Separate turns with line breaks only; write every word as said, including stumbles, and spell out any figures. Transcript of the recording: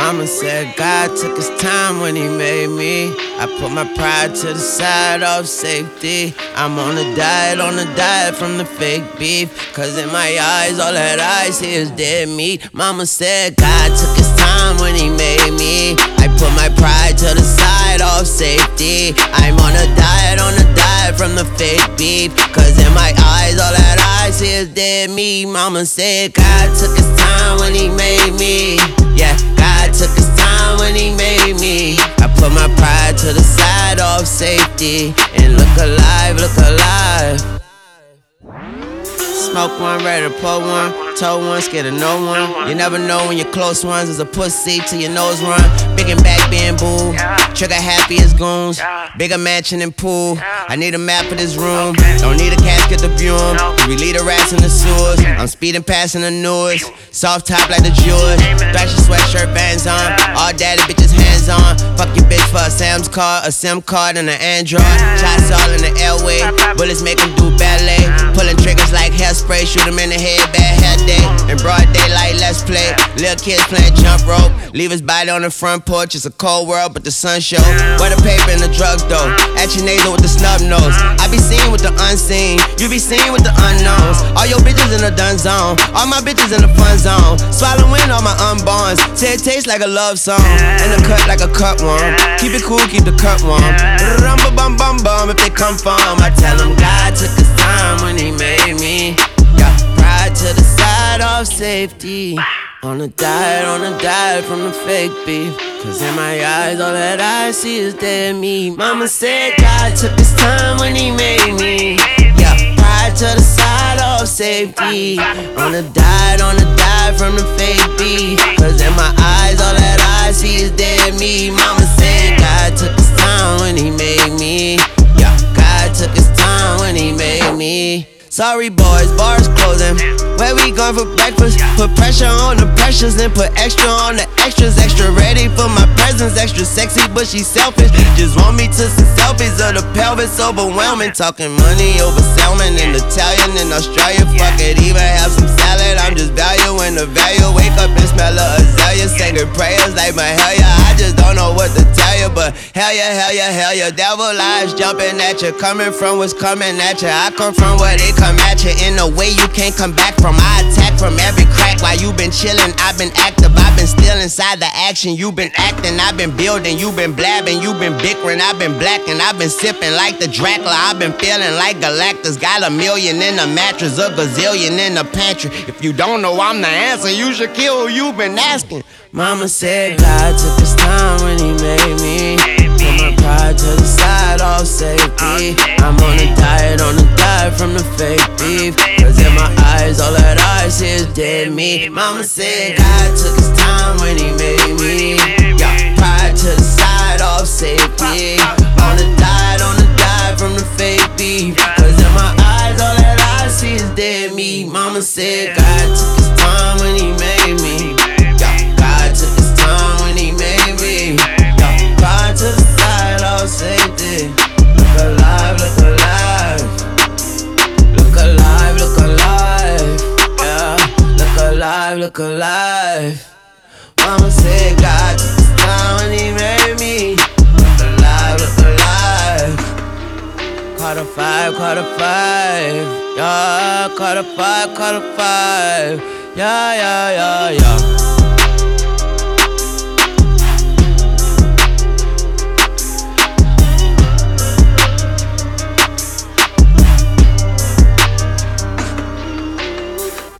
Mama said God took his time when he made me. I put my pride to the side of safety. I'm on a diet, on a diet from the fake beef. Cause in my eyes, all that I see is dead meat. Mama said God took his time when he made me. I put my pride to the side of safety. I'm on a diet, on a diet from the fake beef. Cause in my eyes, all that I see is dead meat. Mama said God took his time when he made me. Yeah, God took his time when he made me. I put my pride to the side of safety. And look alive, look alive. Smoke one, ready to pull one. Told one, scared of no one. You never know when your close ones is a pussy till your nose run. Big and back being boo. Trigger happy as goons. Bigger mansion and pool. I need a map of this room. Don't need a casket to view him. We lead the rats in the sewers. I'm speeding past in the newest. Soft top like the Jewish. Thrasher sweatshirt bands on. All daddy bitches hands on. Fuck your bitch for a Sam's card, a SIM card, and an Android. Shots all in the airway. Bullets make them do ballet. Pulling triggers like hairspray. Shoot them in the head, bad hair day. In broad daylight, let's play. Little kids playing jump rope. Leave his body on the front porch. It's a cold world, but the sun show. Where the paper and the drugs though. At your nasal with the snub nose. I be seen with the unseen. You be seen with the unknowns. All your bitches in the done zone. All my bitches in the fun zone. Swallowing all my unborns. Say it tastes like a love song. And the cut like a cut one. Keep it cool, keep the cut warm. Rumba bum bum bum if they come from. I tell them God took his time when he made me. Yeah, pride to the side of safety. On a diet, on a diet from the fake beef. Cause in my eyes, all that I see is dead meat. Mama said God took his time when he made me. Yeah, pride to the side of safety. On a diet, on a diet from the fake beef. Cause in my eyes, all that I see is dead meat. Mama said God took his time when he made me. Yeah, God took his time when he made me. Sorry boys, bars closing. Where we going for breakfast? Put pressure on the pressures and put extra on the extras. Extra ready for my presence. Extra sexy but she selfish. Just want me to some selfies of the pelvis. Overwhelming. Talking money over salmon in Italian in Australia. Fuck it, even have some salad. I'm just valuing the value. Wake up and smell a azalea. Singing prayers like my hell yeah. I just don't know what to tell you, but hell yeah, hell yeah, hell yeah. Devil eyes jumping at you. Coming from what's coming at you. I come from where they come at you in a way you can't come back from. I attack from every crack. While you been chillin', I've been active. I've been still inside the action. You been acting, I've been building. You been blabbing, you been bickering. I've been blacking, I've been sipping like the Dracula. I've been feeling like Galactus. Got a million in the mattress, a gazillion in the pantry. If you don't know I'm the answer, you should kill who you been asking. Mama said God took his time when he made me. Put my pride to the side of safety. I'm on a diet, on a diet from the fake beef. Cause in my eyes, all that I see is dead meat. Mama said God took his time when he made me. Yeah, pride to the side of safety. On a diet, on a diet from the fake beef. Cause in my eyes, all that I see is dead meat. Mama said God took his time when he made me. Yeah, God took his time when he made me. Yeah, pride to the side of safety. Look alive, look alive. Look alive, look alive. Yeah, look alive, look alive. Mama said God took his time when he made me. Look alive, look alive. Quarter five, quarter five. Yeah, quarter five, quarter five. Yeah, yeah, yeah, yeah.